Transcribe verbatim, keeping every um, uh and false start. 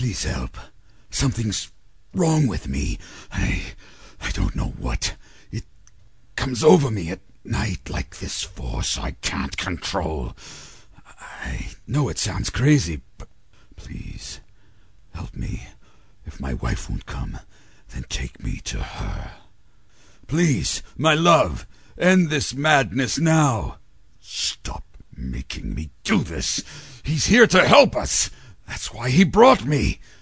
Please help. Something's wrong with me. I... I don't know what. It comes over me at night like this force I can't control. I know it sounds crazy, but please, help me. If my wife won't come, then take me to her. Please, my love, end this madness now. Stop making me do this. He's here to help us. That's why he brought me.